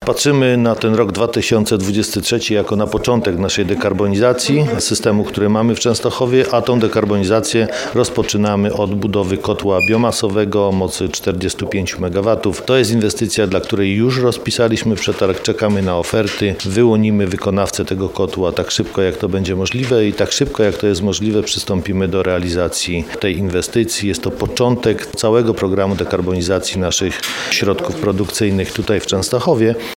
Patrzymy na ten rok 2023 jako na początek naszej dekarbonizacji systemu, który mamy w Częstochowie, a tą dekarbonizację rozpoczynamy od budowy kotła biomasowego o mocy 45 MW. To jest inwestycja, dla której już rozpisaliśmy przetarg, czekamy na oferty, wyłonimy wykonawcę tego kotła tak szybko, jak to będzie możliwe i tak szybko, jak to jest możliwe, przystąpimy do realizacji tej inwestycji. Jest to początek całego programu dekarbonizacji naszych środków produkcyjnych tutaj w Częstochowie.